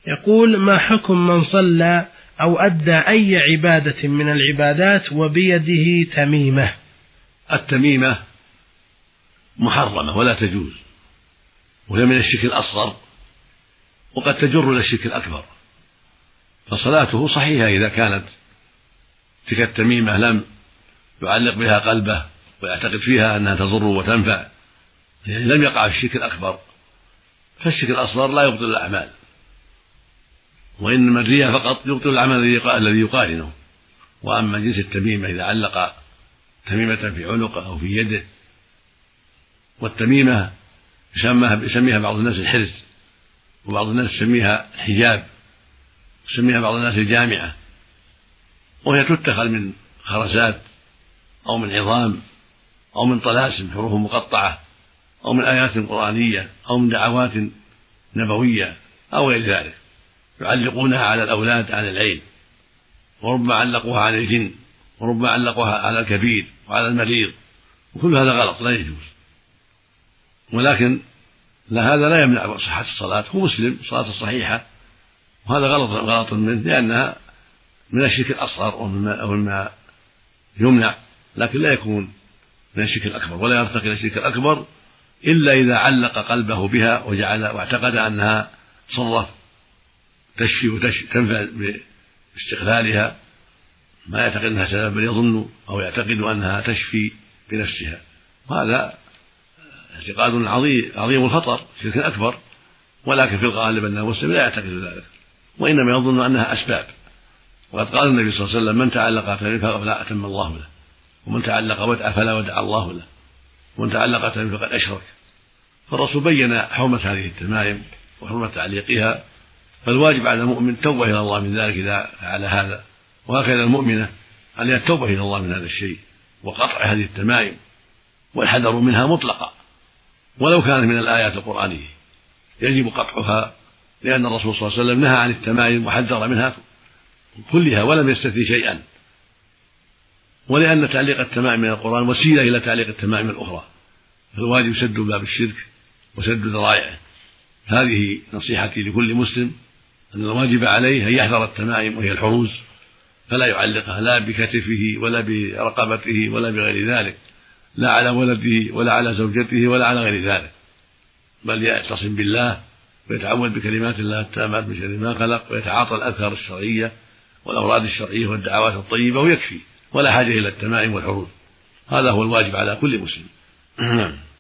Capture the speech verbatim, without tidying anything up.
يقول: ما حكم من صلى أو أدى أي عبادة من العبادات وبيده تميمة؟ التميمة محرمة ولا تجوز، وهي من الشرك الأصغر، وقد تجر إلى الشرك الأكبر، فصلاته صحيحة إذا كانت تلك التميمة لم يعلق بها قلبه ويعتقد فيها أنها تضر وتنفع، يعني لم يقع في الشرك الأكبر. فالشرك الأصغر لا يبطل الأعمال، وإنما الرياء فقط يبطل العمل الذي يقارنه. وأما جنس التميمة إذا علق تميمة في عنقه أو في يده، والتميمة يسميها بعض الناس الحرز، وبعض الناس يسميها الحجاب، يسميها بعض الناس الجامعة، وهي تتخذ من خرزات أو من عظام أو من طلاسم حروف مقطعة أو من آيات قرآنية أو من دعوات نبوية أو غير ذلك، يعلقونها على الأولاد عن العين، وربما علقوها عن الجن، وربما علقوها على الكبير وعلى المريض، وكل هذا غلط لا يجوز. ولكن لا، هذا لا يمنع صحة الصلاة، هو مسلم صلاة الصحيحة، وهذا غلط غلط منه، لأنها من الشرك الأصغر ومما يمنع، لكن لا يكون من الشرك الأكبر، ولا يرتقي إلى الشرك الأكبر إلا إذا علق قلبه بها وجعل واعتقد أنها صرف تشفي وتنفع باستقلالها، ما يعتقد أنها سبب، بل يظن أو يعتقد أنها تشفي بنفسها، وهذا اعتقاد عظيم عظيم الخطر، شرك أكبر. ولكن في الغالب أن المسلم لا يعتقد ذلك، وإنما يظن أنها أسباب. وقد قال النبي صلى الله عليه وسلم: من تعلق تميمة فلا أتم الله له، ومن تعلق ودعة فلا ودع الله له، ومن تعلق تميمة فقد أشرك. فالرسول بين حرمة هذه التمائم وحرمة تعليقها، فالواجب على المؤمن التوبة إلى الله من ذلك إذا فعل هذا، وهكذا المؤمنة عليها التوبة إلى الله من هذا الشيء وقطع هذه التمائم والحذر منها مطلقا، ولو كانت من الآيات القرآنية يجب قطعها، لأن الرسول صلى الله عليه وسلم نهى عن التمائم وحذر منها كلها ولم يستثني شيئا، ولأن تعليق التمائم من القرآن وسيلة إلى تعليق التمائم الأخرى، فالواجب سد باب الشرك وسد ذرائعه. هذه نصيحتي لكل مسلم، أن الواجب عليه أن يحذر التمائم وهي الحروز، فلا يعلقها لا بكتفه ولا برقبته ولا بغير ذلك، لا على ولده ولا على زوجته ولا على غير ذلك، بل يعتصم بالله ويتعوذ بكلمات الله التامات من شر ما خلق، ويتعاطى الأذكار الشرعية والأوراد الشرعية والدعوات الطيبة، ويكفي، ولا حاجة إلى التمائم والحروز. هذا هو الواجب على كل مسلم.